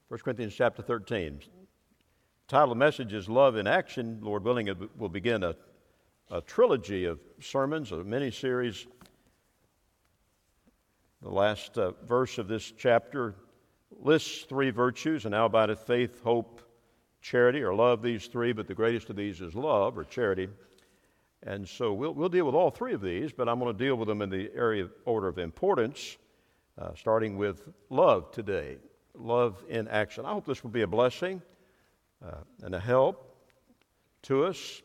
1 Corinthians chapter 13. The title of the message is Love in Action. Lord willing, it will begin a trilogy of sermons, a mini-series. The last verse of this chapter lists three virtues, and now abideth faith, hope, charity, or love, these three, but the greatest of these is love, or charity. And so we'll deal with all three of these, but I'm going to deal with them in the order of importance, starting with love today. Love in action. I hope this will be a blessing and a help to us.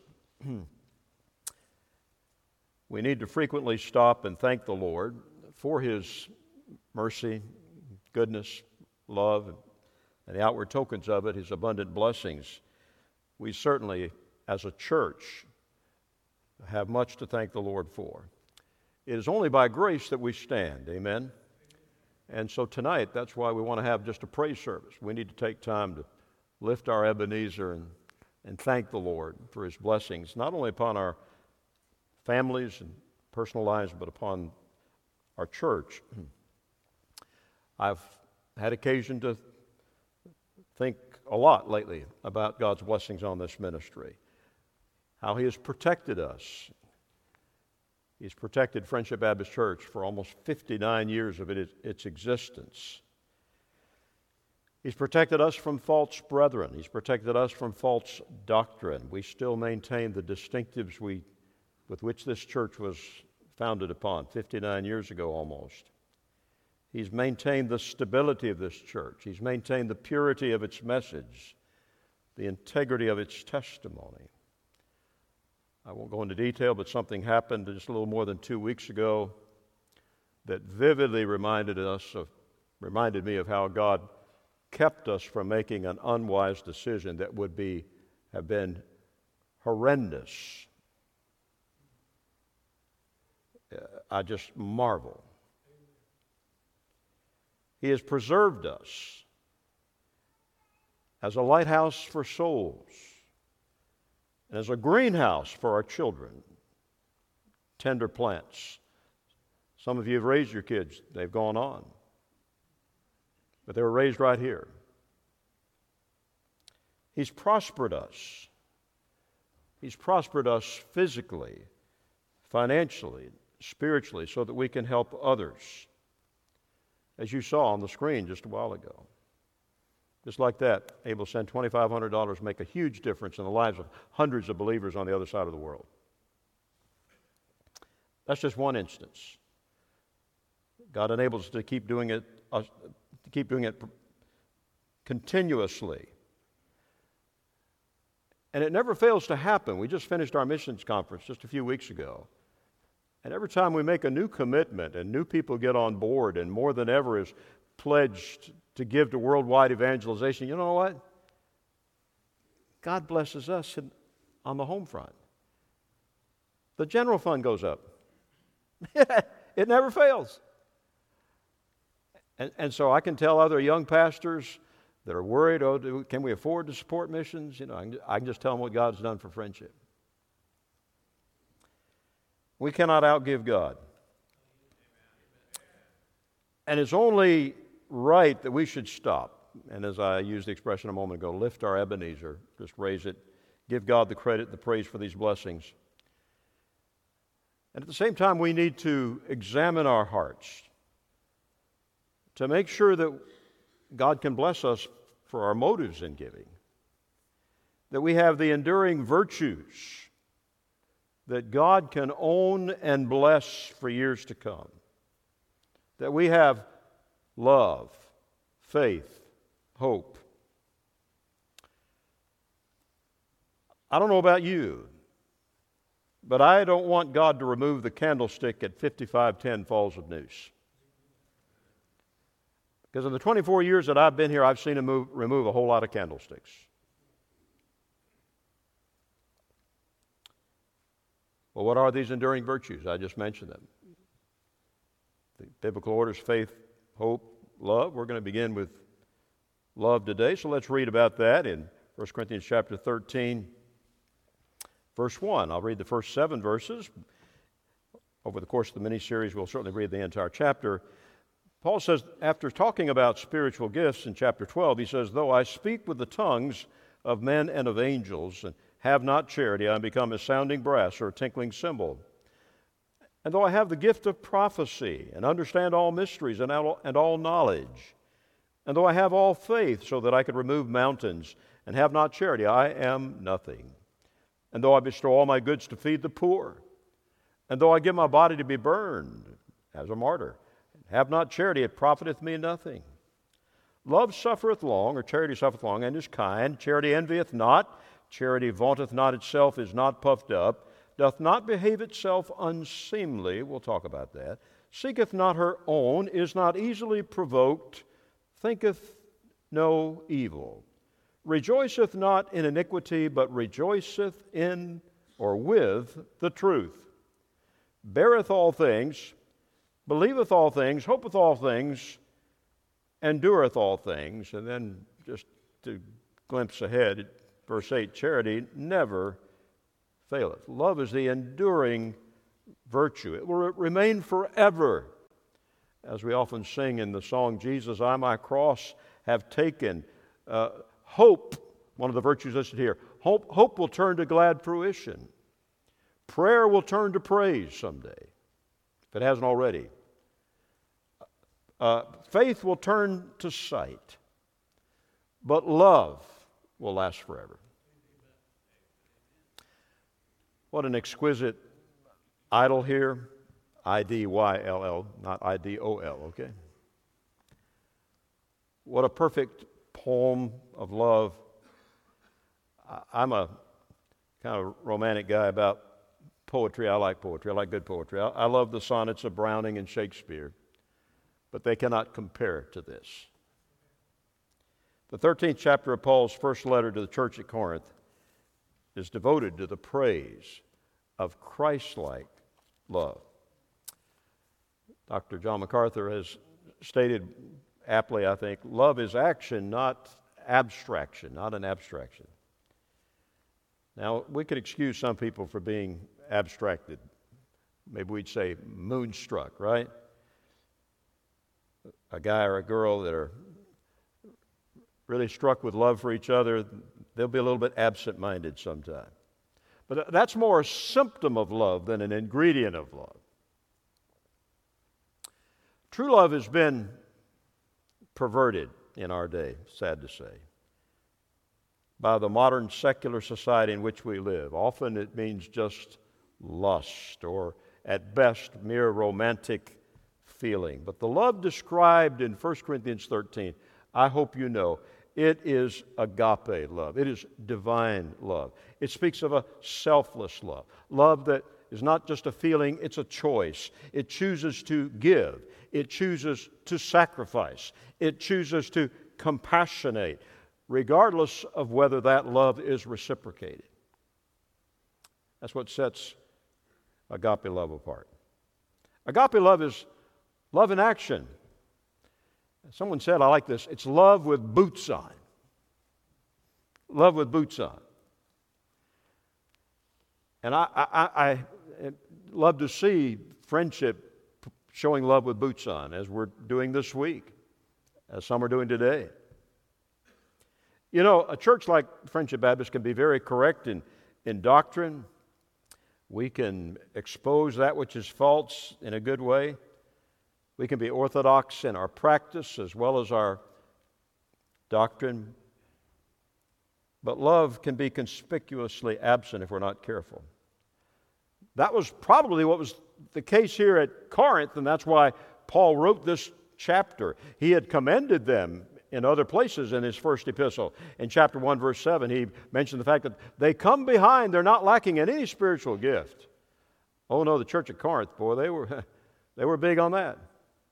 We need to frequently stop and thank the Lord for His mercy, goodness, love, and the outward tokens of it, His abundant blessings. We certainly, as a church, have much to thank the Lord for. It is only by grace that we stand, amen? And so tonight, that's why we want to have just a praise service. We need to take time to lift our Ebenezer and thank the Lord for His blessings, not only upon our families and personal lives, but upon our church. I've had occasion to think a lot lately about God's blessings on this ministry, how He has protected us. He's protected Friendship Baptist Church for almost 59 years of its existence. He's protected us from false brethren. He's protected us from false doctrine. We still maintain the distinctives with which this church was founded upon 59 years ago almost. He's maintained the stability of this church. He's maintained the purity of its message, the integrity of its testimony. I won't go into detail, but something happened just a little more than 2 weeks ago that vividly reminded me of how God kept us from making an unwise decision that would have been horrendous. I just marvel. He has preserved us as a lighthouse for souls and as a greenhouse for our children, tender plants. Some of you have raised your kids. They've gone on. But they were raised right here. He's prospered us. He's prospered us physically, financially, spiritually, so that we can help others. As you saw on the screen just a while ago. Just like that, able to send $2,500 make a huge difference in the lives of hundreds of believers on the other side of the world. That's just one instance. God enables us to keep doing it continuously. And it never fails to happen. We just finished our missions conference just a few weeks ago. And every time we make a new commitment and new people get on board and more than ever is pledged to give to worldwide evangelization, you know what? God blesses us on the home front. The general fund goes up. It never fails. And so I can tell other young pastors that are worried, can we afford to support missions? I can just tell them what God's done for Friendship. We cannot outgive God. And it's only right that we should stop. And as I used the expression a moment ago, lift our Ebenezer, just raise it, give God the credit, the praise for these blessings. And at the same time, we need to examine our hearts to make sure that God can bless us for our motives in giving, that we have the enduring virtues that God can own and bless for years to come, that we have love, faith, hope. I don't know about you, but I don't want God to remove the candlestick at 5510 Falls of Neuse. Because in the 24 years that I've been here, I've seen Him remove a whole lot of candlesticks. Well, what are these enduring virtues? I just mentioned them. The biblical orders, faith, hope, love. We're going to begin with love today. So let's read about that in 1 Corinthians chapter 13, verse 1. I'll read the first 7 verses. Over the course of the mini-series, we'll certainly read the entire chapter. Paul says, after talking about spiritual gifts in chapter 12, he says, though I speak with the tongues of men and of angels and have not charity, I become a sounding brass or a tinkling cymbal. And though I have the gift of prophecy and understand all mysteries and all knowledge, and though I have all faith so that I could remove mountains and have not charity, I am nothing. And though I bestow all my goods to feed the poor, and though I give my body to be burned as a martyr, have not charity, it profiteth me nothing. Love suffereth long, or charity suffereth long, and is kind. Charity envieth not. Charity vaunteth not itself, is not puffed up, doth not behave itself unseemly. We'll talk about that. Seeketh not her own, is not easily provoked, thinketh no evil. Rejoiceth not in iniquity, but rejoiceth in or with the truth. Beareth all things, believeth all things, hopeth all things, endureth all things. And then just to glimpse ahead at verse 8, charity never faileth. Love is the enduring virtue. It will remain forever. As we often sing in the song, Jesus, I my cross have taken. Hope, one of the virtues listed here, hope will turn to glad fruition. Prayer will turn to praise someday, if it hasn't already. Faith will turn to sight, but love will last forever. What an exquisite idyll here. I-D-Y-L-L, not I-D-O-L, okay? What a perfect poem of love. I'm a kind of romantic guy about poetry. I like poetry. I like good poetry. I love the sonnets of Browning and Shakespeare, but they cannot compare to this. The 13th chapter of Paul's first letter to the church at Corinth is devoted to the praise of Christ-like love. Dr. John MacArthur has stated aptly, I think, love is action, not abstraction, not an abstraction. Now, we could excuse some people for being abstracted. Maybe we'd say moonstruck, right? A guy or a girl that are really struck with love for each other, they'll be a little bit absent-minded sometimes. But that's more a symptom of love than an ingredient of love. True love has been perverted in our day, sad to say, by the modern secular society in which we live. Often it means just lust or, at best, mere romantic feeling. But the love described in 1 Corinthians 13, I hope you know, it is agape love. It is divine love. It speaks of a selfless love. Love that is not just a feeling, it's a choice. It chooses to give. It chooses to sacrifice. It chooses to compassionate, regardless of whether that love is reciprocated. That's what sets agape love apart. Agape love is love in action. Someone said, I like this, it's love with boots on. Love with boots on. And I love to see friendship showing love with boots on, as we're doing this week, as some are doing today. You know, a church like Friendship Baptist can be very correct in doctrine. We can expose that which is false in a good way. We can be orthodox in our practice as well as our doctrine. But love can be conspicuously absent if we're not careful. That was probably what was the case here at Corinth, and that's why Paul wrote this chapter. He had commended them in other places in his first epistle. In chapter 1, verse 7, he mentioned the fact that they come behind, they're not lacking in any spiritual gift. Oh no, the church at Corinth, boy, they were big on that.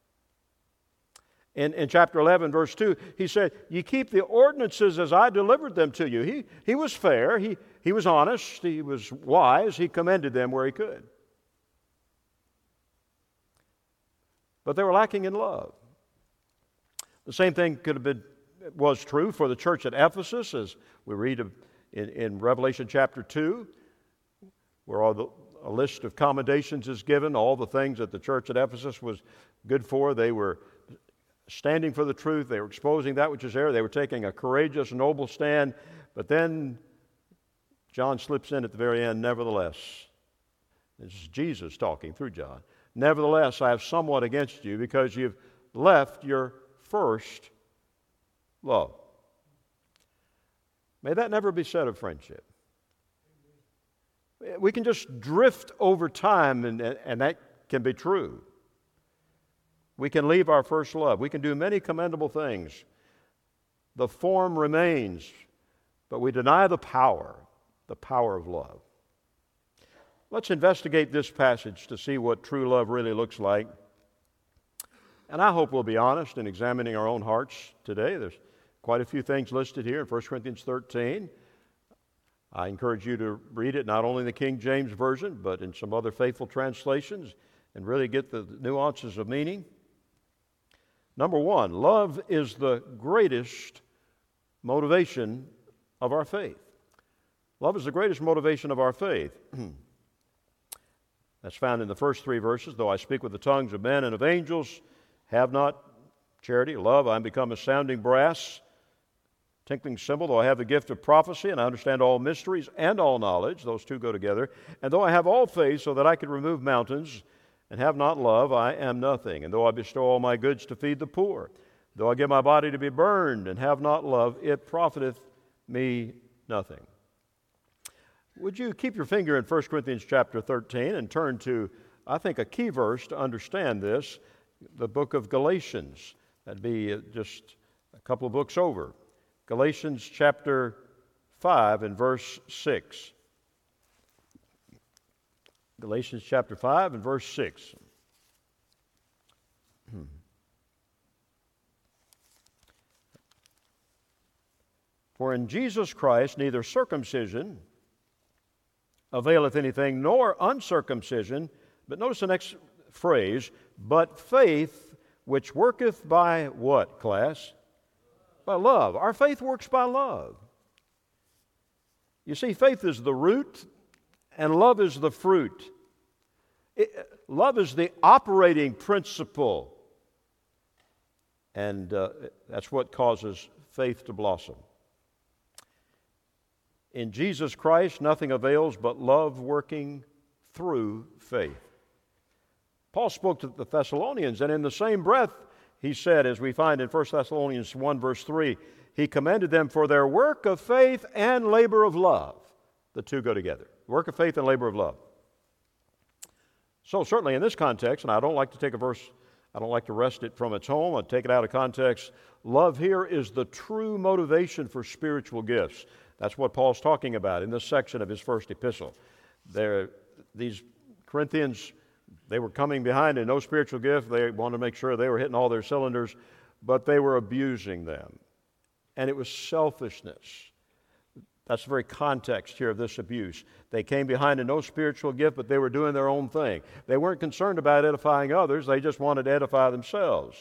In chapter 11, verse 2, he said, "You keep the ordinances as I delivered them to you." He was fair, he was honest, he was wise, he commended them where he could. But they were lacking in love. The same thing was true for the church at Ephesus, as we read in Revelation chapter 2, where a list of commendations is given, all the things that the church at Ephesus was good for. They were standing for the truth. They were exposing that which is error. They were taking a courageous, noble stand. But then John slips in at the very end, nevertheless. This is Jesus talking through John. Nevertheless, I have somewhat against you because you've left your first love. May that never be said of friendship. We can just drift over time, and that can be true. We can leave our first love. We can do many commendable things. The form remains, but we deny the power of love. Let's investigate this passage to see what true love really looks like. And I hope we'll be honest in examining our own hearts today. There's quite a few things listed here in 1 Corinthians 13. I encourage you to read it not only in the King James Version, but in some other faithful translations and really get the nuances of meaning. Number one, love is the greatest motivation of our faith. Love is the greatest motivation of our faith. That's found in the first three verses. Though I speak with the tongues of men and of angels, have not charity, love, I am become a sounding brass, tinkling cymbal. Though I have the gift of prophecy, and I understand all mysteries and all knowledge, those two go together. And though I have all faith so that I could remove mountains, and have not love, I am nothing. And though I bestow all my goods to feed the poor, though I give my body to be burned, and have not love, it profiteth me nothing. Would you keep your finger in 1 Corinthians chapter 13 and turn to, I think, a key verse to understand this, the book of Galatians. That'd be just a couple of books over. Galatians chapter 5 and verse 6. Galatians chapter 5 and verse 6. For in Jesus Christ neither circumcision availeth anything, nor uncircumcision, but notice the next phrase, but faith which worketh by what, class? By love. Our faith works by love. You see, faith is the root, and love is the fruit. Love is the operating principle, and that's what causes faith to blossom. In Jesus Christ, nothing avails but love working through faith. Paul spoke to the Thessalonians, and in the same breath, he said, as we find in 1 Thessalonians 1, verse 3, he commended them for their work of faith and labor of love. The two go together. Work of faith and labor of love. So certainly in this context, and I don't like to take a verse, I don't like to wrest it from its home, I'd take it out of context. Love here is the true motivation for spiritual gifts. That's what Paul's talking about in this section of his first epistle. These Corinthians, they were coming behind in no spiritual gift. They wanted to make sure they were hitting all their cylinders, but they were abusing them. And it was selfishness. That's the very context here of this abuse. They came behind in no spiritual gift, but they were doing their own thing. They weren't concerned about edifying others. They just wanted to edify themselves.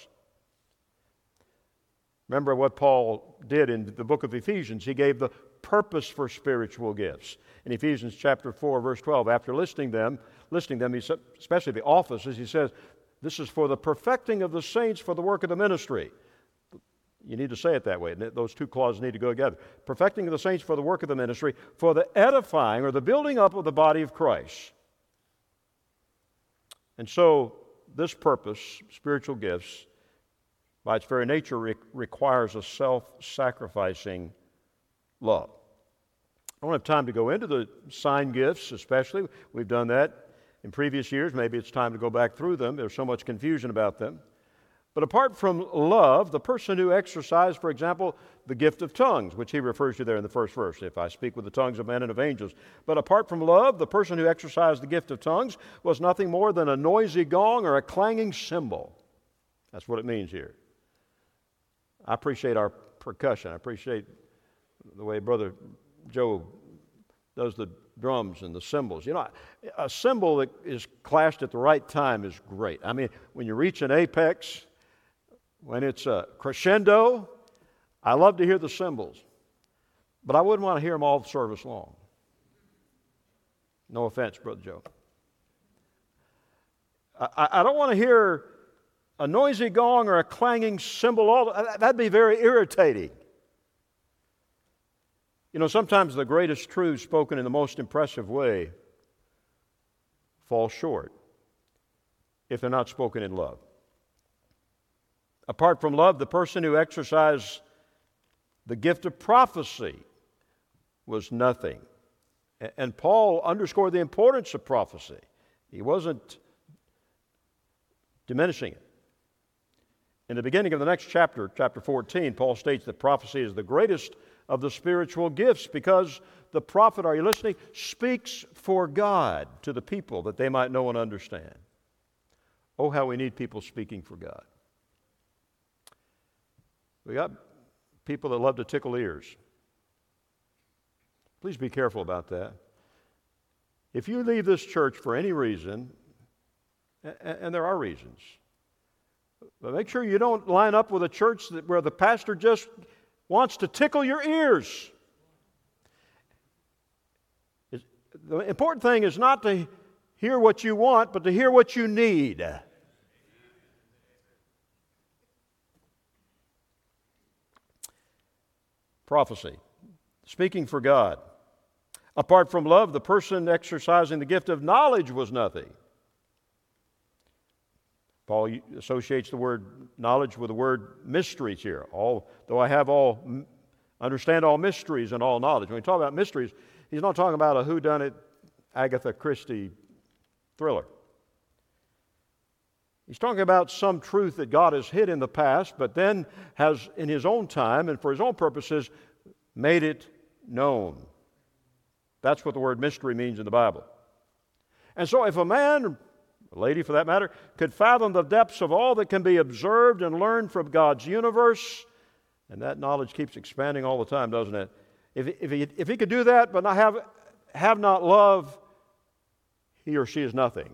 Remember what Paul did in the book of Ephesians. He gave the purpose for spiritual gifts. In Ephesians chapter 4, verse 12, after listing them, he said, especially the offices, he says, this is for the perfecting of the saints for the work of the ministry. You need to say it that way. Those two clauses need to go together. Perfecting of the saints for the work of the ministry, for the edifying or the building up of the body of Christ. And so this purpose, spiritual gifts, by its very nature requires a self-sacrificing love. I don't have time to go into the sign gifts especially. We've done that in previous years. Maybe it's time to go back through them. There's so much confusion about them. But apart from love, the person who exercised, for example, the gift of tongues, which he refers to there in the first verse, if I speak with the tongues of men and of angels. But apart from love, the person who exercised the gift of tongues was nothing more than a noisy gong or a clanging cymbal. That's what it means here. I appreciate our percussion. I appreciate the way Brother Joe does the drums and the cymbals. You know, a cymbal that is clashed at the right time is great. I mean, when you reach an apex, when it's a crescendo, I love to hear the cymbals. But I wouldn't want to hear them all the service long. No offense, Brother Joe. I don't want to hear a noisy gong or a clanging cymbal, that'd be very irritating. You know, sometimes the greatest truths spoken in the most impressive way fall short if they're not spoken in love. Apart from love, the person who exercised the gift of prophecy was nothing. And Paul underscored the importance of prophecy. He wasn't diminishing it. In the beginning of the next chapter, chapter 14, Paul states that prophecy is the greatest of the spiritual gifts because the prophet, are you listening, speaks for God to the people that they might know and understand. Oh, how we need people speaking for God. We got people that love to tickle ears. Please be careful about that. If you leave this church for any reason, and there are reasons, but make sure you don't line up with a church where the pastor just wants to tickle your ears. The important thing is not to hear what you want, but to hear what you need. Prophecy, speaking for God. Apart from love, the person exercising the gift of knowledge was nothing. Paul associates the word knowledge with the word mysteries here. Though I understand all mysteries and all knowledge. When we talk about mysteries, he's not talking about a whodunit Agatha Christie thriller. He's talking about some truth that God has hid in the past, but then has, in His own time and for His own purposes, made it known. That's what the word mystery means in the Bible. And so if a man, a lady for that matter, could fathom the depths of all that can be observed and learned from God's universe, and that knowledge keeps expanding all the time, doesn't it? If he could do that but not have not love, he or she is nothing.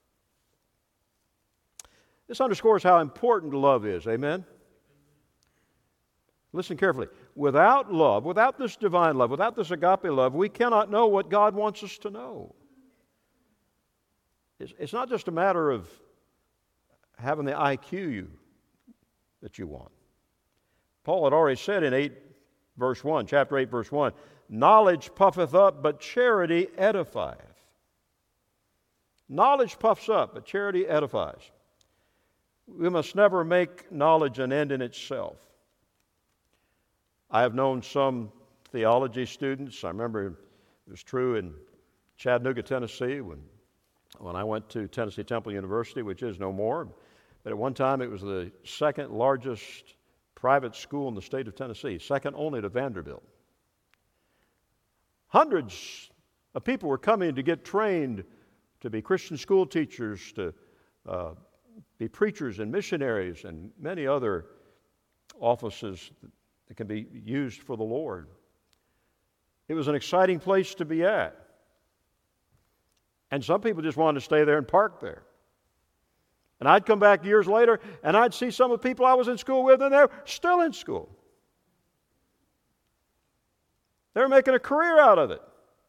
This underscores how important love is, amen? Listen carefully. Without love, without this divine love, without this agape love, we cannot know what God wants us to know. It's not just a matter of having the IQ that you want. Paul had already said in chapter 8, verse 1, knowledge puffeth up, but charity edifieth. Knowledge puffs up, but charity edifies. We must never make knowledge an end in itself. I have known some theology students. I remember it was true in Chattanooga, Tennessee, when I went to Tennessee Temple University, which is no more. But at one time, it was the second largest private school in the state of Tennessee, second only to Vanderbilt. Hundreds of people were coming to get trained to be Christian school teachers, to be preachers and missionaries, and many other offices that can be used for the Lord. It was an exciting place to be at. And some people just wanted to stay there and park there. And I'd come back years later, and I'd see some of the people I was in school with, and they're still in school. They were making a career out of it.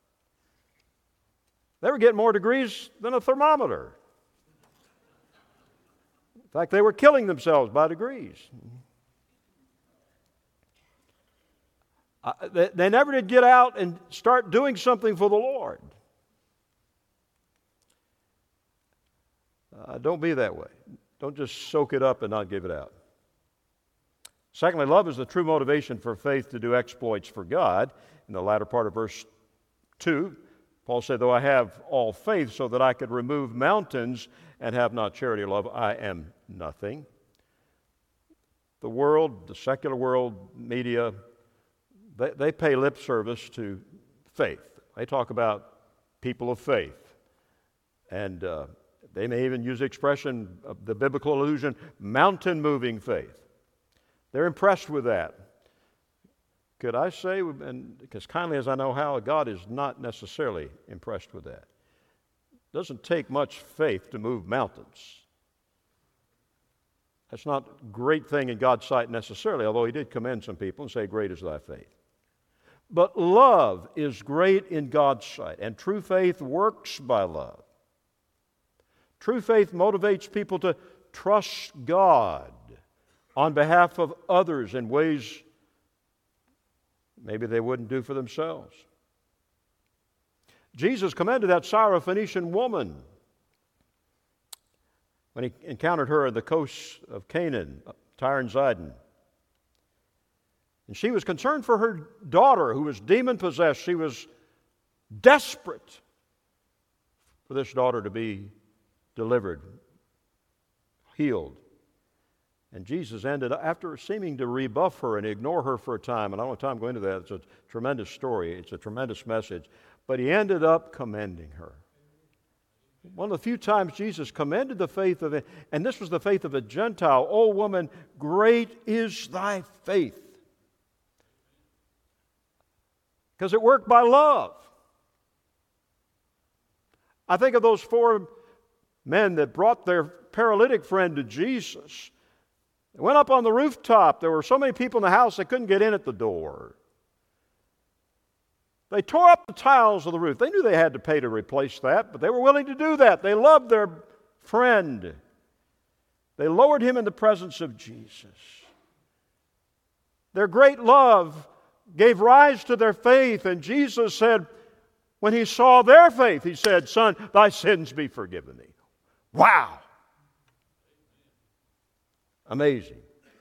They were getting more degrees than a thermometer. In fact, they were killing themselves by degrees. They never did get out and start doing something for the Lord. Don't be that way. Don't just soak it up and not give it out. Secondly, love is the true motivation for faith to do exploits for God. In the latter part of verse 2, Paul said, though I have all faith so that I could remove mountains and have not charity or love, I am nothing. The world, the secular world, media, they pay lip service to faith. They talk about people of faith. And they may even use the expression of the biblical allusion, mountain-moving faith. They're impressed with that. Could I say, and as kindly as I know how, God is not necessarily impressed with that. It doesn't take much faith to move mountains. That's not a great thing in God's sight necessarily, although He did commend some people and say, great is thy faith. But love is great in God's sight, and true faith works by love. True faith motivates people to trust God on behalf of others in ways maybe they wouldn't do for themselves. Jesus commended that Syrophoenician woman when he encountered her at the coast of Canaan, Tyre and Zidon. And she was concerned for her daughter who was demon-possessed. She was desperate for this daughter to be delivered, healed. And Jesus ended up, after seeming to rebuff her and ignore her for a time, and I don't have time to go into that, it's a tremendous story, it's a tremendous message, but he ended up commending her. One of the few times Jesus commended the faith of it, and this was the faith of a Gentile. "O woman, great is thy faith." Because it worked by love. I think of those 4 men that brought their paralytic friend to Jesus. They went up on the rooftop. There were so many people in the house they couldn't get in at the door. They tore up the tiles of the roof. They knew they had to pay to replace that, but they were willing to do that. They loved their friend. They lowered him in the presence of Jesus. Their great love gave rise to their faith, and Jesus said, when he saw their faith, he said, "Son, thy sins be forgiven thee." Wow! Amazing.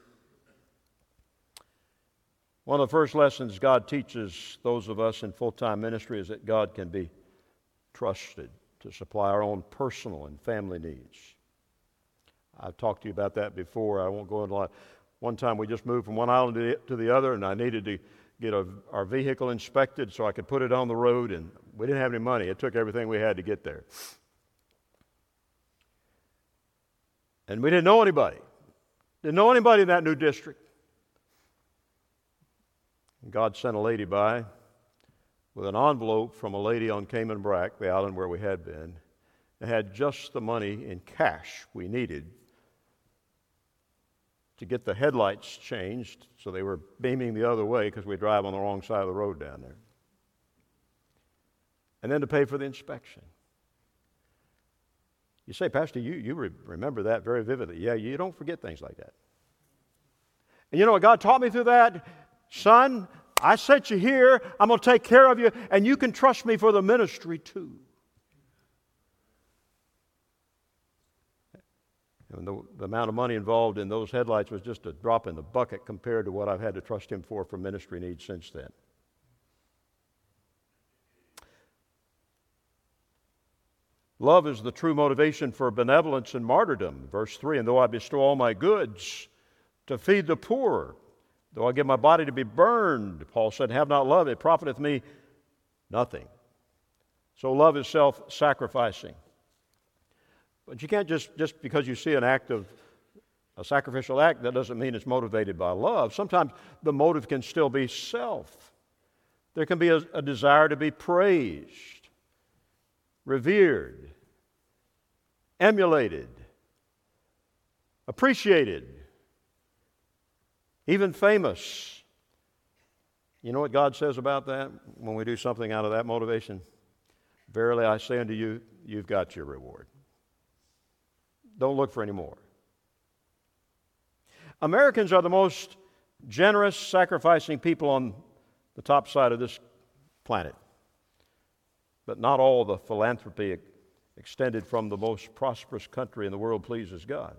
One of the first lessons God teaches those of us in full-time ministry is that God can be trusted to supply our own personal and family needs. I've talked to you about that before. I won't go into a lot. One time we just moved from one island to the other, and I needed to get our vehicle inspected so I could put it on the road, and we didn't have any money. It took everything we had to get there. And we didn't know anybody. Didn't know anybody in that new district. And God sent a lady by with an envelope from a lady on Cayman Brac, the island where we had been. It had just the money in cash we needed to get the headlights changed, so they were beaming the other way because we drive on the wrong side of the road down there. And then to pay for the inspection. You say, "Pastor, you remember that very vividly." Yeah, you don't forget things like that. And you know what God taught me through that? "Son, I sent you here. I'm going to take care of you, and you can trust me for the ministry too." And the amount of money involved in those headlights was just a drop in the bucket compared to what I've had to trust him for ministry needs since then. Love is the true motivation for benevolence and martyrdom. Verse 3, "And though I bestow all my goods to feed the poor, though I give my body to be burned," Paul said, "have not love, it profiteth me nothing." So love is self-sacrificing. But you can't just because you see an act of a sacrificial act, that doesn't mean it's motivated by love. Sometimes the motive can still be self. There can be a desire to be praised, revered, emulated, appreciated, even famous. You know what God says about that when we do something out of that motivation? "Verily I say unto you, you've got your reward. Don't look for any more." Americans are the most generous, sacrificing people on the top side of this planet. But not all the philanthropy extended from the most prosperous country in the world pleases God.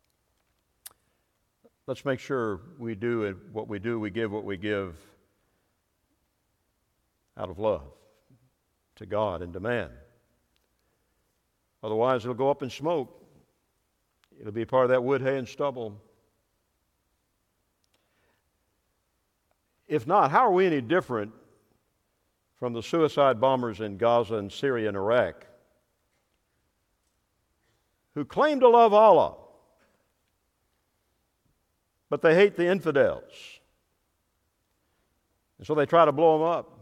Let's make sure we do what we do, we give what we give out of love to God and to man. Otherwise, it'll go up in smoke. It'll be part of that wood, hay, and stubble. If not, how are we any different from the suicide bombers in Gaza and Syria and Iraq who claim to love Allah, but they hate the infidels? And so they try to blow them up.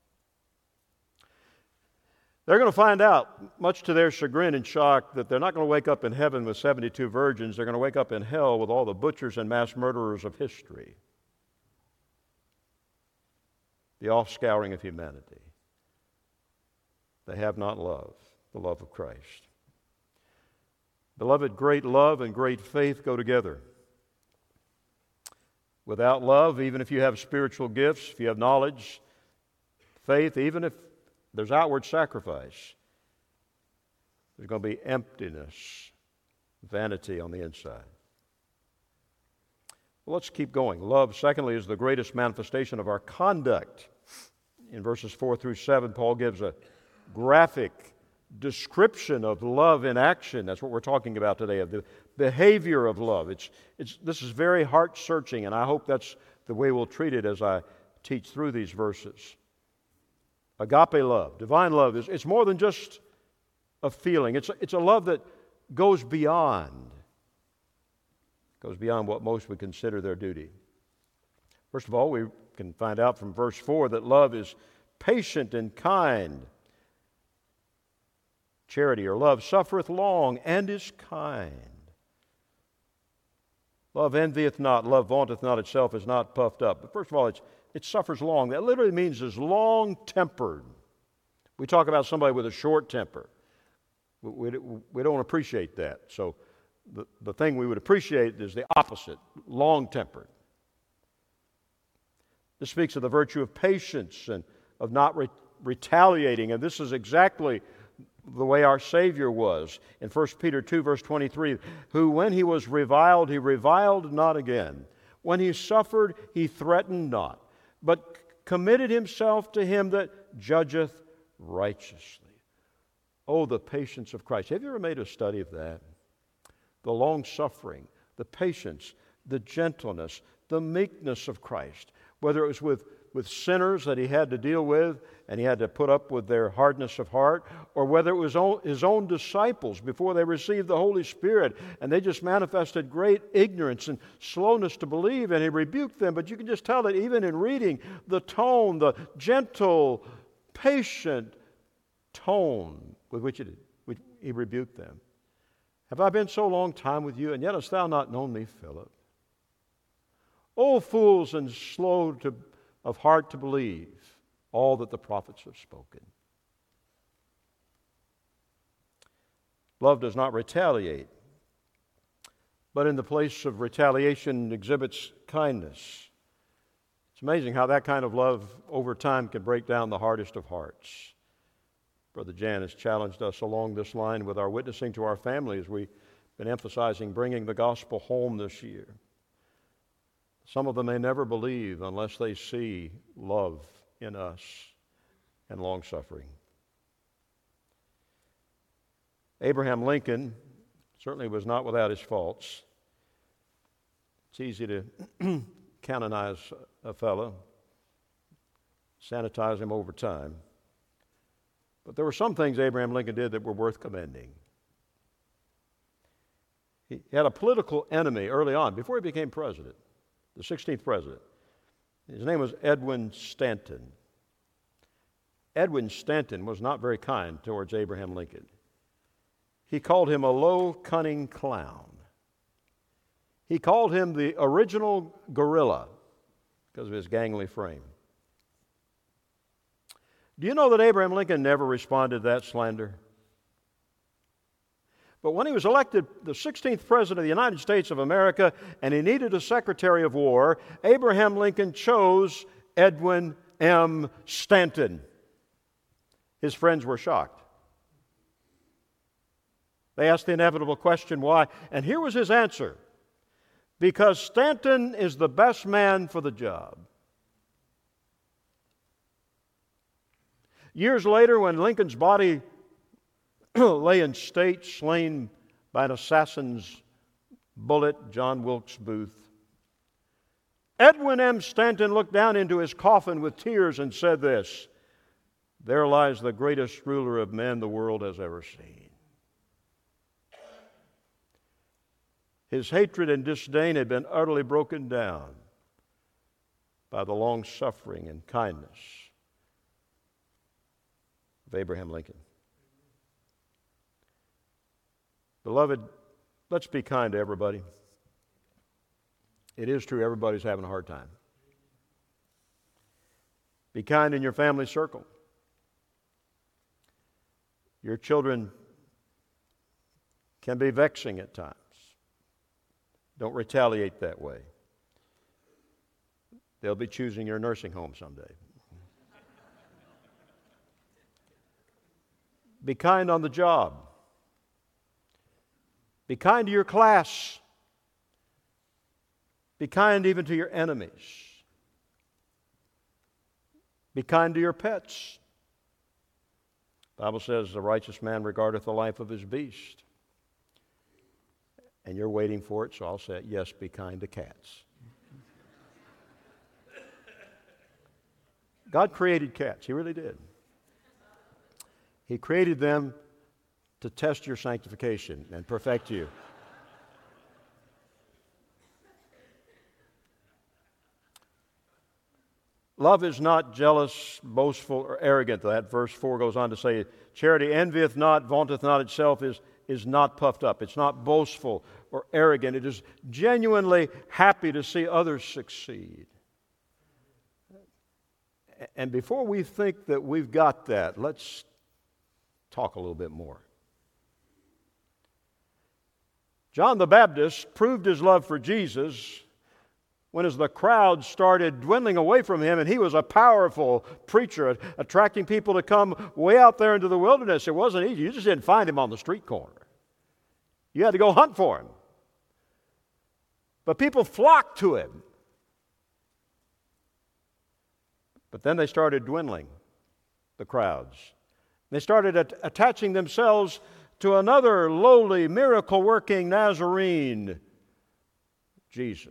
They're going to find out, much to their chagrin and shock, that they're not going to wake up in heaven with 72 virgins. They're going to wake up in hell with all the butchers and mass murderers of history. The offscouring of humanity. They have not love, the love of Christ. Beloved, great love and great faith go together. Without love, even if you have spiritual gifts, if you have knowledge, faith, even if there's outward sacrifice, there's going to be emptiness, vanity on the inside. Well, let's keep going. Love, secondly, is the greatest manifestation of our conduct. In verses 4 through 7, Paul gives a graphic description of love in action. That's what we're talking about today, of the behavior of love. This is very heart-searching, and I hope that's the way we'll treat it as I teach through these verses. Agape love, divine love, it's more than just a feeling. It's a love that goes beyond what most would consider their duty. First of all, we can find out from verse 4 that love is patient and kind. Charity or love suffereth long and is kind. Love envieth not, love vaunteth not itself, is not puffed up. But first of all, it suffers long. That literally means is long-tempered. We talk about somebody with a short temper. We don't appreciate that. So the thing we would appreciate is the opposite, long-tempered. This speaks of the virtue of patience and of not retaliating. And this is exactly the way our Savior was. In 1 Peter 2, verse 23, who when he was reviled, he reviled not again. When he suffered, he threatened not, but committed himself to him that judgeth righteously. Oh, the patience of Christ. Have you ever made a study of that? The long-suffering, the patience, the gentleness, the meekness of Christ. Whether it was with sinners that he had to deal with and he had to put up with their hardness of heart, or whether it was his own disciples before they received the Holy Spirit and they just manifested great ignorance and slowness to believe, and he rebuked them. But you can just tell that even in reading, the tone, the gentle, patient tone with which he rebuked them. Have I been so long time with you, and yet hast thou not known me, Philip? O fools and slow of heart to believe all that the prophets have spoken. Love does not retaliate, but in the place of retaliation exhibits kindness. It's amazing how that kind of love over time can break down the hardest of hearts. Brother Jan has challenged us along this line with our witnessing to our family as we've been emphasizing bringing the gospel home this year. Some of them may never believe unless they see love in us and long-suffering. Abraham Lincoln certainly was not without his faults. It's easy to canonize a fellow, sanitize him over time. But there were some things Abraham Lincoln did that were worth commending. He had a political enemy early on, before he became president, the 16th president. His name was Edwin Stanton. Edwin Stanton was not very kind towards Abraham Lincoln. He called him a low, cunning clown. He called him the original gorilla because of his gangly frame. Do you know that Abraham Lincoln never responded to that slander? But when he was elected the 16th President of the United States of America and he needed a Secretary of War, Abraham Lincoln chose Edwin M. Stanton. His friends were shocked. They asked the inevitable question, why? And here was his answer. Because Stanton is the best man for the job. Years later, when Lincoln's body lay in state, slain by an assassin's bullet, John Wilkes Booth, Edwin M. Stanton looked down into his coffin with tears and said this, "There lies the greatest ruler of men the world has ever seen." His hatred and disdain had been utterly broken down by the long-suffering and kindness of Abraham Lincoln. Beloved, let's be kind to everybody. It is true, everybody's having a hard time. Be kind in your family circle. Your children can be vexing at times. Don't retaliate that way. They'll be choosing your nursing home someday. Be kind on the job. Be kind to your class. Be kind even to your enemies. Be kind to your pets. The Bible says the righteous man regardeth the life of his beast. And you're waiting for it, so I'll say it. Yes, be kind to cats. God created cats. He really did. He created them to test your sanctification and perfect you. Love is not jealous, boastful, or arrogant. That verse 4 goes on to say, charity envieth not, vaunteth not itself, is not puffed up. It's not boastful or arrogant. It is genuinely happy to see others succeed. And before we think that we've got that, let's talk a little bit more. John the Baptist proved his love for Jesus when as the crowd started dwindling away from him, and he was a powerful preacher, attracting people to come way out there into the wilderness. It wasn't easy. You just didn't find him on the street corner. You had to go hunt for him. But people flocked to him. But then they started dwindling, the crowds. They started attaching themselves to another lowly, miracle-working Nazarene, Jesus.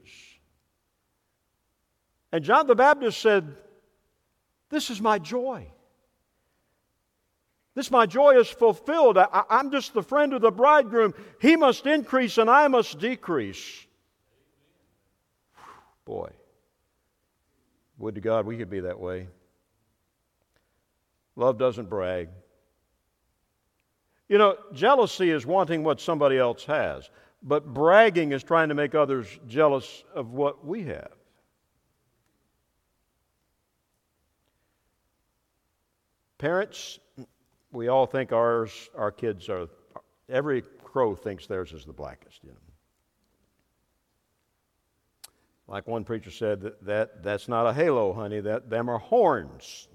And John the Baptist said, this is my joy. My joy is fulfilled. I'm just the friend of the bridegroom. He must increase and I must decrease. Boy, would to God we could be that way. Love doesn't brag. You know, jealousy is wanting what somebody else has, but bragging is trying to make others jealous of what we have. Parents, we all think our kids are, every crow thinks theirs is the blackest, you know. Like one preacher said, that's not a halo, honey, them are horns.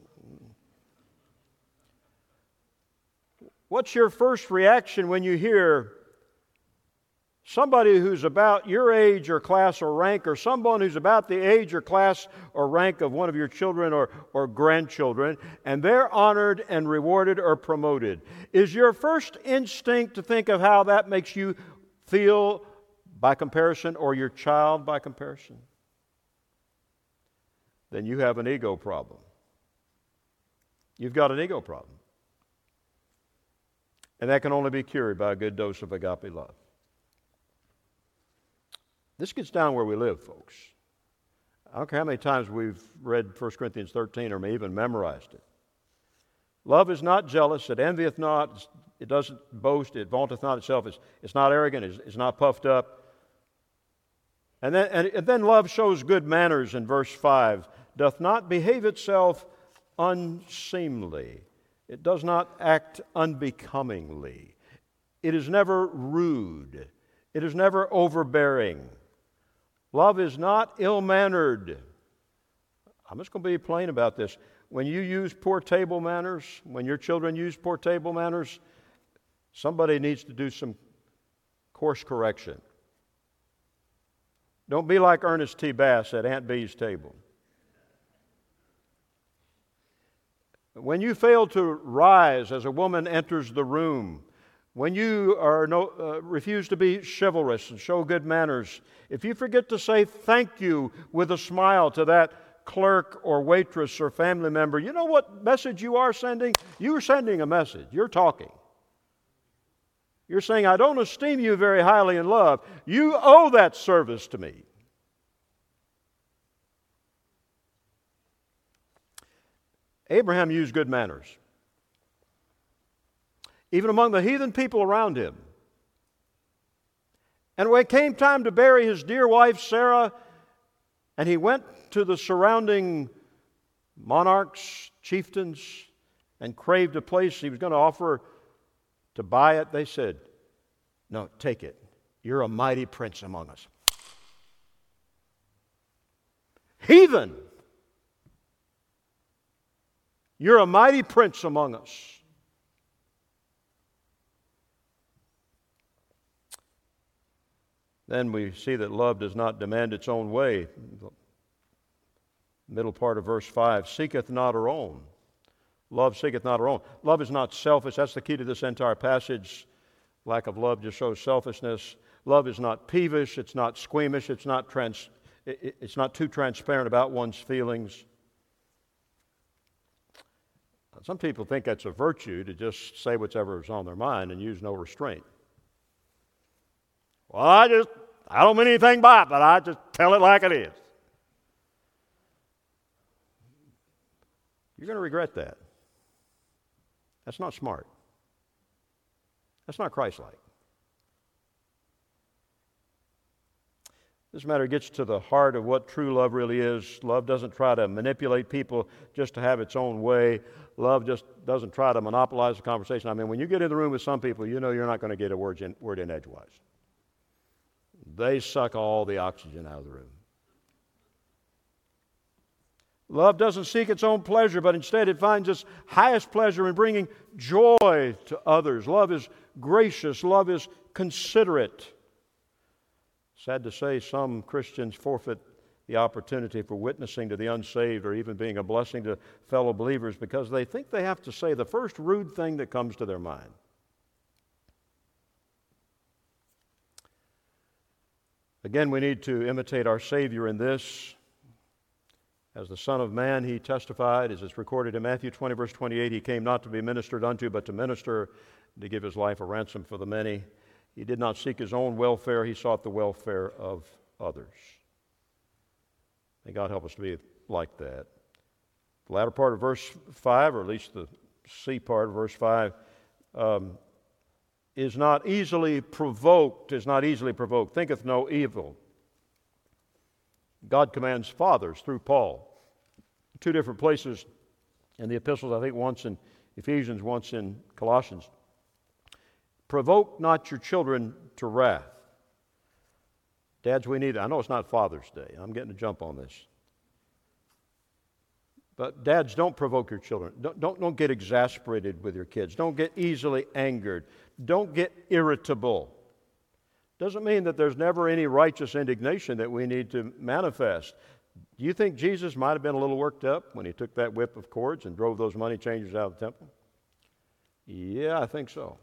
What's your first reaction when you hear somebody who's about your age or class or rank, or someone who's about the age or class or rank of one of your children or grandchildren, and they're honored and rewarded or promoted? Is your first instinct to think of how that makes you feel by comparison, or your child by comparison? Then you have an ego problem. You've got an ego problem. And that can only be cured by a good dose of agape love. This gets down where we live, folks. I don't care how many times we've read 1 Corinthians 13 or may even memorized it. Love is not jealous, it envieth not, it doesn't boast, it vaunteth not itself, it's not arrogant, it's not puffed up. And then love shows good manners in verse 5. Doth not behave itself unseemly. It does not act unbecomingly. It is never rude. It is never overbearing. Love is not ill-mannered. I'm just going to be plain about this. When you use poor table manners, when your children use poor table manners, somebody needs to do some course correction. Don't be like Ernest T. Bass at Aunt Bee's table. When you fail to rise as a woman enters the room, when you refuse to be chivalrous and show good manners, if you forget to say thank you with a smile to that clerk or waitress or family member, you know what message you are sending? You're sending a message. You're talking. You're saying, I don't esteem you very highly in love. You owe that service to me. Abraham used good manners, even among the heathen people around him. And when it came time to bury his dear wife Sarah, and he went to the surrounding monarchs, chieftains, and craved a place he was going to offer to buy it, they said, No, take it. You're a mighty prince among us. Heathen! You're a mighty prince among us. Then we see that love does not demand its own way. The middle part of verse 5, seeketh not her own. Love seeketh not her own. Love is not selfish. That's the key to this entire passage. Lack of love just shows selfishness. Love is not peevish. It's not squeamish. It's not too transparent about one's feelings. Some people think that's a virtue to just say whatever is on their mind and use no restraint. Well, I don't mean anything by it, but I just tell it like it is. You're going to regret that. That's not smart. That's not Christ-like. This matter gets to the heart of what true love really is. Love doesn't try to manipulate people just to have its own way. Love just doesn't try to monopolize the conversation. I mean, when you get in the room with some people, you know you're not going to get a word in edgewise. They suck all the oxygen out of the room. Love doesn't seek its own pleasure, but instead it finds its highest pleasure in bringing joy to others. Love is gracious. Love is considerate. Sad to say, some Christians forfeit the opportunity for witnessing to the unsaved or even being a blessing to fellow believers because they think they have to say the first rude thing that comes to their mind. Again, we need to imitate our Savior in this. As the Son of Man, he testified, as it's recorded in Matthew 20, verse 28, he came not to be ministered unto, but to minister, to give his life a ransom for the many. He did not seek his own welfare, he sought the welfare of others. May God help us to be like that. The latter part of verse 5, or at least the C part of verse 5, is not easily provoked, thinketh no evil. God commands fathers through Paul. Two different places in the epistles, I think once in Ephesians, once in Colossians. Provoke not your children to wrath. Dads, we need it. I know it's not Father's Day. I'm getting a jump on this. But dads, don't provoke your children. Don't get exasperated with your kids. Don't get easily angered. Don't get irritable. Doesn't mean that there's never any righteous indignation that we need to manifest. Do you think Jesus might have been a little worked up when he took that whip of cords and drove those money changers out of the temple? Yeah, I think so.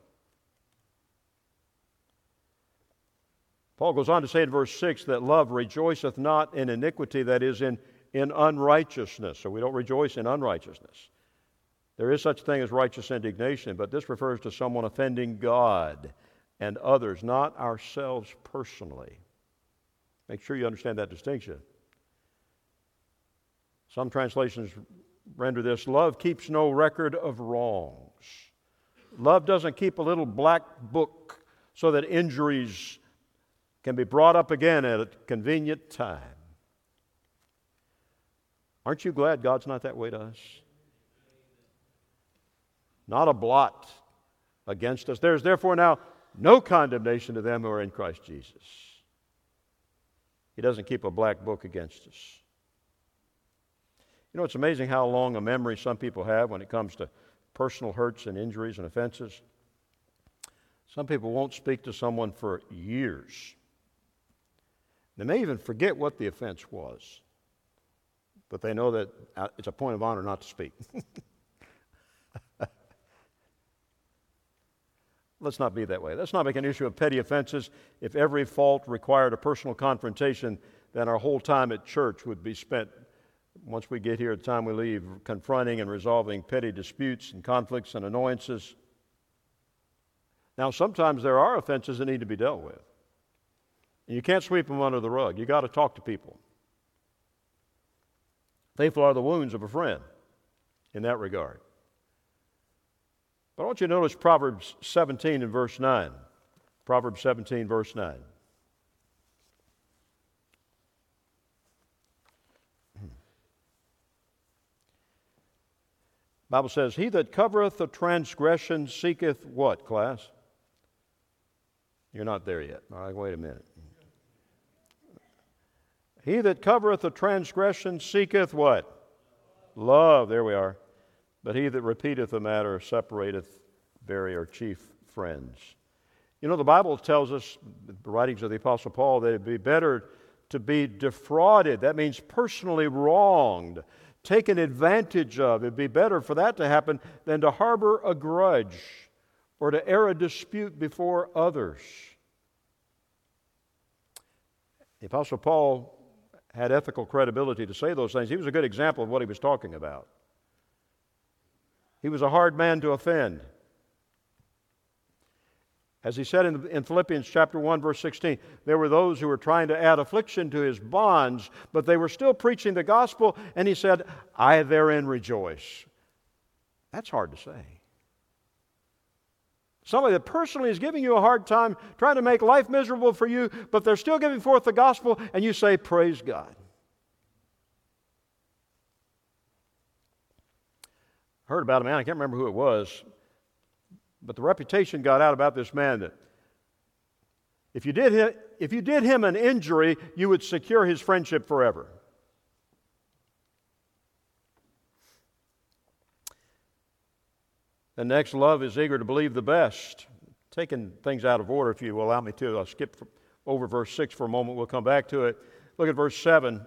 Paul goes on to say in verse 6 that love rejoiceth not in iniquity, that is, in unrighteousness. So we don't rejoice in unrighteousness. There is such a thing as righteous indignation, but this refers to someone offending God and others, not ourselves personally. Make sure you understand that distinction. Some translations render this, love keeps no record of wrongs. Love doesn't keep a little black book so that injuries can be brought up again at a convenient time. Aren't you glad God's not that way to us? Not a blot against us. There is therefore now no condemnation to them who are in Christ Jesus. He doesn't keep a black book against us. You know, it's amazing how long a memory some people have when it comes to personal hurts and injuries and offenses. Some people won't speak to someone for years. They may even forget what the offense was, but they know that it's a point of honor not to speak. Let's not be that way. Let's not make an issue of petty offenses. If every fault required a personal confrontation, then our whole time at church would be spent, once we get here, the time we leave, confronting and resolving petty disputes and conflicts and annoyances. Now, sometimes there are offenses that need to be dealt with. And you can't sweep them under the rug. You've got to talk to people. Faithful are the wounds of a friend in that regard. But I want you to notice Proverbs 17 and verse 9. Proverbs 17, verse 9. The Bible says, he that covereth a transgression seeketh what, class? You're not there yet. All right, wait a minute. He that covereth a transgression seeketh what? Love. There we are. But he that repeateth the matter separateth very or chief friends. You know, the Bible tells us, the writings of the Apostle Paul, that it'd be better to be defrauded. That means personally wronged, taken advantage of. It'd be better for that to happen than to harbor a grudge or to air a dispute before others. The Apostle Paul had ethical credibility to say those things. He was a good example of what he was talking about. He was a hard man to offend. As he said in Philippians chapter 1, verse 16, there were those who were trying to add affliction to his bonds, but they were still preaching the gospel, and he said, I therein rejoice. That's hard to say. Somebody that personally is giving you a hard time, trying to make life miserable for you, but they're still giving forth the gospel, and you say, praise God. I heard about a man, I can't remember who it was, but the reputation got out about this man that if you did him an injury, you would secure his friendship forever. The next, love is eager to believe the best. Taking things out of order, if you will allow me to, I'll skip over verse 6 for a moment. We'll come back to it. Look at verse 7.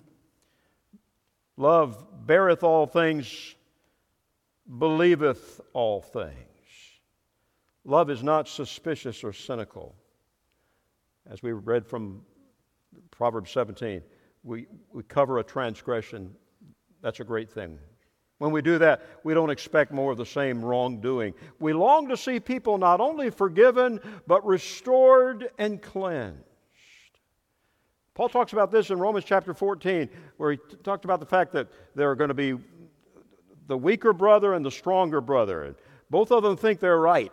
Love beareth all things, believeth all things. Love is not suspicious or cynical. As we read from Proverbs 17, we cover a transgression. That's a great thing. When we do that, we don't expect more of the same wrongdoing. We long to see people not only forgiven, but restored and cleansed. Paul talks about this in Romans chapter 14, where he talked about the fact that there are going to be the weaker brother and the stronger brother. And both of them think they're right.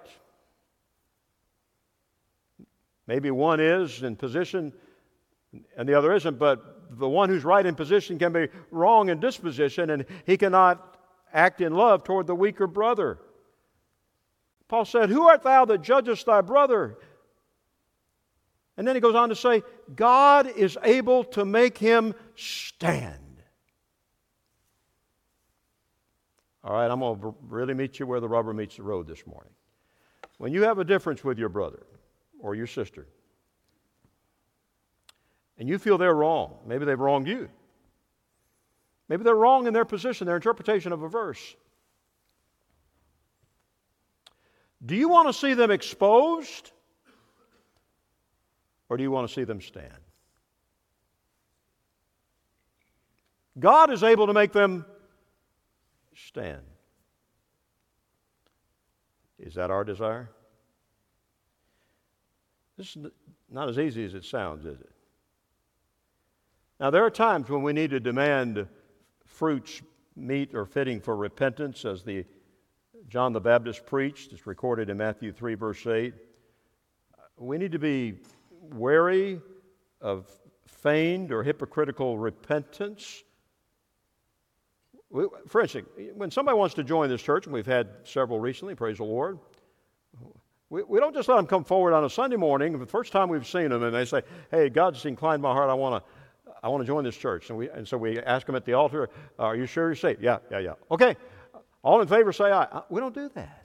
Maybe one is in position and the other isn't, but the one who's right in position can be wrong in disposition, and he cannot act in love toward the weaker brother. Paul said, who art thou that judgest thy brother? And then he goes on to say, God is able to make him stand. All right, I'm going to really meet you where the rubber meets the road this morning. When you have a difference with your brother or your sister, and you feel they're wrong, maybe they've wronged you. Maybe they're wrong in their position, their interpretation of a verse. Do you want to see them exposed? Or do you want to see them stand? God is able to make them stand. Is that our desire? This is not as easy as it sounds, is it? Now, there are times when we need to demand fruits meet or fitting for repentance, as John the Baptist preached. It's recorded in Matthew 3, verse 8. We need to be wary of feigned or hypocritical repentance. For instance, when somebody wants to join this church, and we've had several recently, praise the Lord, we don't just let them come forward on a Sunday morning, the first time we've seen them, and they say, hey, God's inclined my heart, I want to join this church. And so we ask them at the altar, are you sure you're saved? Yeah. Okay. All in favor say aye. We don't do that.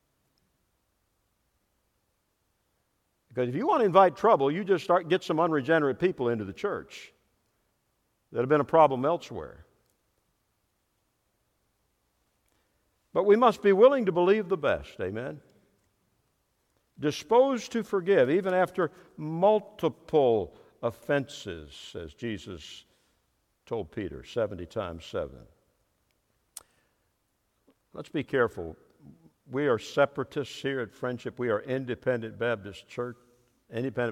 Because if you want to invite trouble, you just get some unregenerate people into the church that have been a problem elsewhere. But we must be willing to believe the best. Amen. Disposed to forgive, even after multiple offenses, as Jesus told Peter, 70 times 7. Let's be careful. We are separatists here at Friendship. We are Independent Baptist Church. And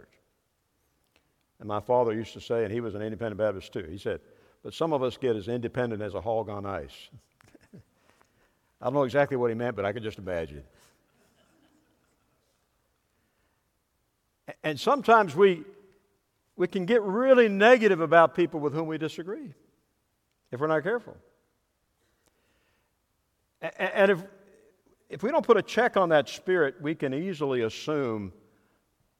my father used to say, and he was an Independent Baptist too, he said, but some of us get as independent as a hog on ice. I don't know exactly what he meant, but I could just imagine. And sometimes we can get really negative about people with whom we disagree if we're not careful. And if we don't put a check on that spirit, we can easily assume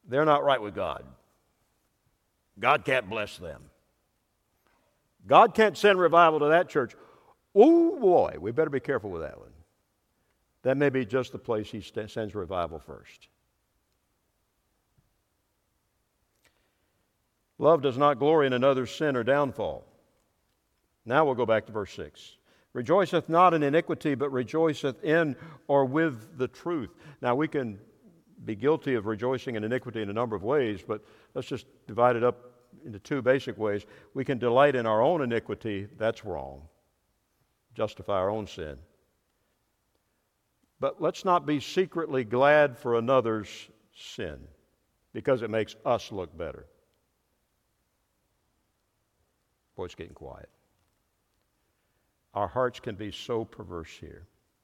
they're not right with God. God can't bless them. God can't send revival to that church. Oh boy, we better be careful with that one. That may be just the place he sends revival first. Love does not glory in another's sin or downfall. Now we'll go back to verse 6. Rejoiceth not in iniquity, but rejoiceth in or with the truth. Now we can be guilty of rejoicing in iniquity in a number of ways, but let's just divide it up into two basic ways. We can delight in our own iniquity. That's wrong. Justify our own sin. But let's not be secretly glad for another's sin because it makes us look better. Boy, it's getting quiet. Our hearts can be so perverse here.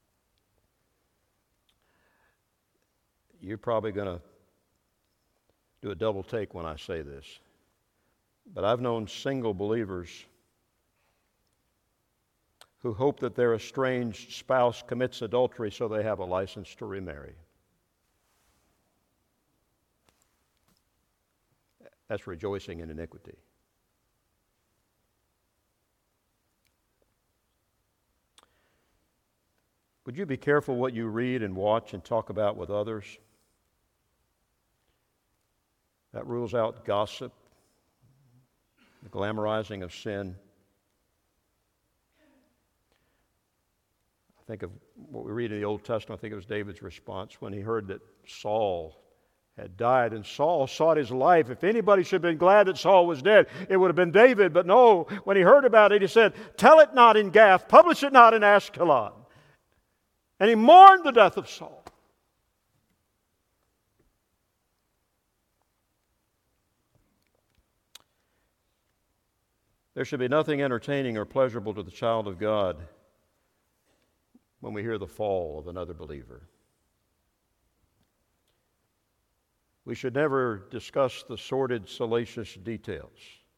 You're probably going to do a double take when I say this. But I've known single believers who hope that their estranged spouse commits adultery so they have a license to remarry. That's rejoicing in iniquity. Would you be careful what you read and watch and talk about with others? That rules out gossip, the glamorizing of sin. I think of what we read in the Old Testament. I think it was David's response when he heard that Saul had died, and Saul sought his life. If anybody should have been glad that Saul was dead, it would have been David. But no, when he heard about it, he said, "Tell it not in Gath, publish it not in Ashkelon." And he mourned the death of Saul. There should be nothing entertaining or pleasurable to the child of God when we hear the fall of another believer. We should never discuss the sordid, salacious details.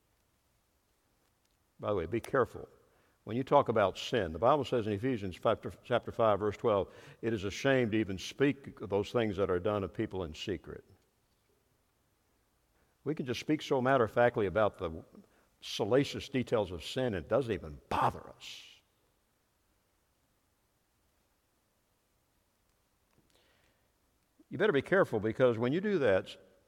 By the way, be careful. When you talk about sin, the Bible says in Ephesians chapter 5, verse 12, it is a shame to even speak of those things that are done of people in secret. We can just speak so matter-of-factly about the salacious details of sin, it doesn't even bother us. You better be careful, because when you do that,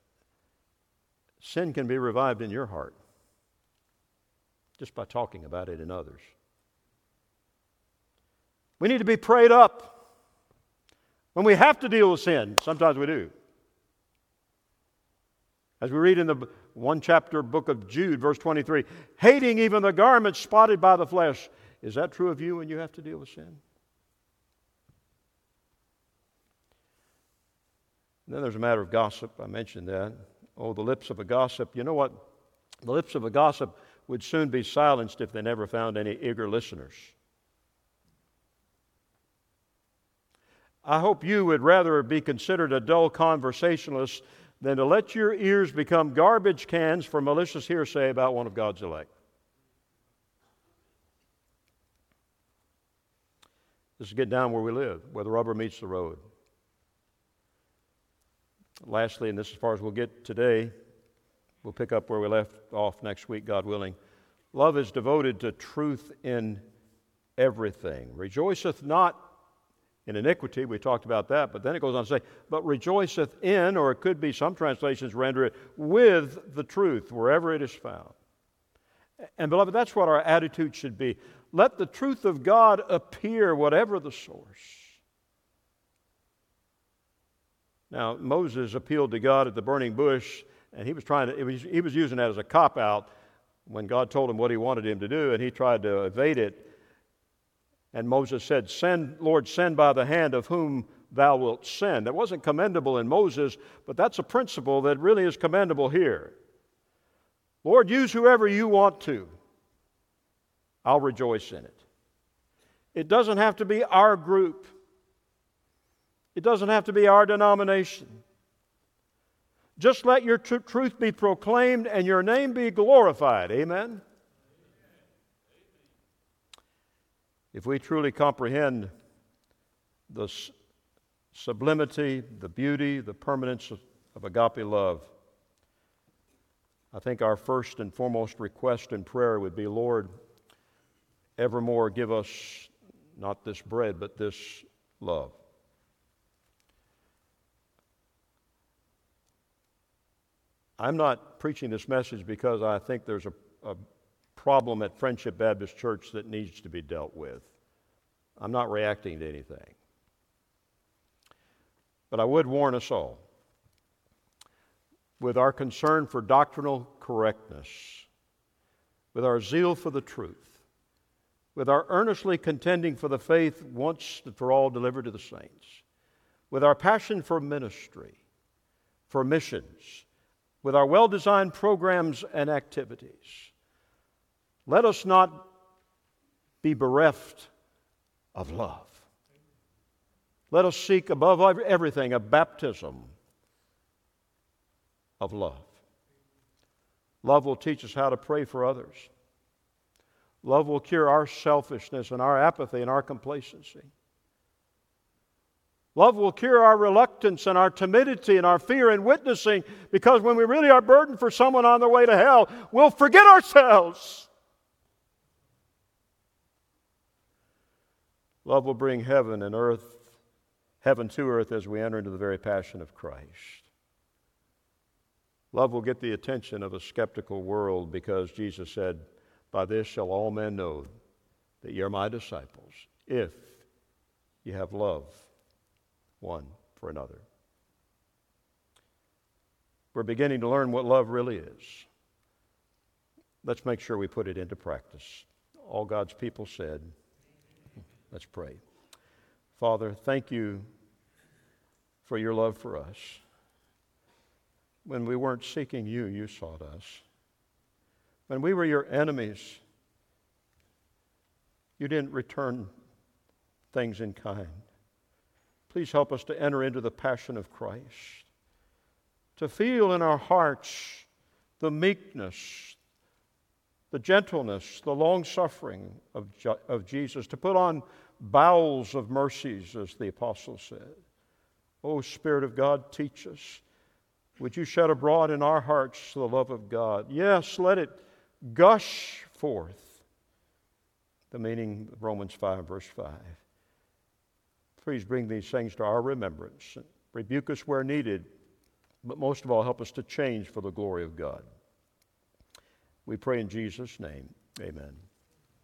sin can be revived in your heart just by talking about it in others. We need to be prayed up when we have to deal with sin. Sometimes we do. As we read in the one chapter book of Jude, verse 23, hating even the garments spotted by the flesh. Is that true of you when you have to deal with sin? And then there's a matter of gossip. I mentioned that. Oh, the lips of a gossip. You know what? The lips of a gossip would soon be silenced if they never found any eager listeners. I hope you would rather be considered a dull conversationalist than to let your ears become garbage cans for malicious hearsay about one of God's elect. This is get down where we live, where the rubber meets the road. Lastly, and this is as far as we'll get today, we'll pick up where we left off next week, God willing. Love is devoted to truth in everything. Rejoiceth not in iniquity, we talked about that, but then it goes on to say, but rejoiceth in, or it could be some translations render it, with the truth, wherever it is found. And beloved, that's what our attitude should be. Let the truth of God appear, whatever the source. Now, Moses appealed to God at the burning bush, and he was using that as a cop-out when God told him what he wanted him to do, and he tried to evade it. And Moses said, Lord, send by the hand of whom thou wilt send. That wasn't commendable in Moses, but that's a principle that really is commendable here. Lord, use whoever you want to. I'll rejoice in it. It doesn't have to be our group. It doesn't have to be our denomination. Just let your truth be proclaimed and your name be glorified. Amen? If we truly comprehend the sublimity, the beauty, the permanence of agape love, I think our first and foremost request in prayer would be, Lord, evermore give us not this bread, but this love. I'm not preaching this message because I think there's a problem at Friendship Baptist Church that needs to be dealt with. I'm not reacting to anything. But I would warn us all, with our concern for doctrinal correctness, with our zeal for the truth, with our earnestly contending for the faith once and for all delivered to the saints, with our passion for ministry, for missions, with our well-designed programs and activities, let us not be bereft of love. Let us seek above everything a baptism of love. Love will teach us how to pray for others. Love will cure our selfishness and our apathy and our complacency. Love will cure our reluctance and our timidity and our fear in witnessing, because when we really are burdened for someone on their way to hell, we'll forget ourselves. Love will bring heaven to earth as we enter into the very passion of Christ. Love will get the attention of a skeptical world, because Jesus said, "By this shall all men know that ye are my disciples, if ye have love one for another." We're beginning to learn what love really is. Let's make sure we put it into practice. All God's people said, let's pray. Father, thank you for your love for us. When we weren't seeking you, you sought us. When we were your enemies, you didn't return things in kind. Please help us to enter into the passion of Christ, to feel in our hearts the meekness, the gentleness, the long-suffering of Jesus, to put on bowels of mercies, as the apostle said. O Spirit of God, teach us. Would you shed abroad in our hearts the love of God? Yes, let it gush forth. The meaning of Romans 5, verse 5. Please bring these things to our remembrance. Rebuke us where needed, but most of all, help us to change for the glory of God. We pray in Jesus' name. Amen.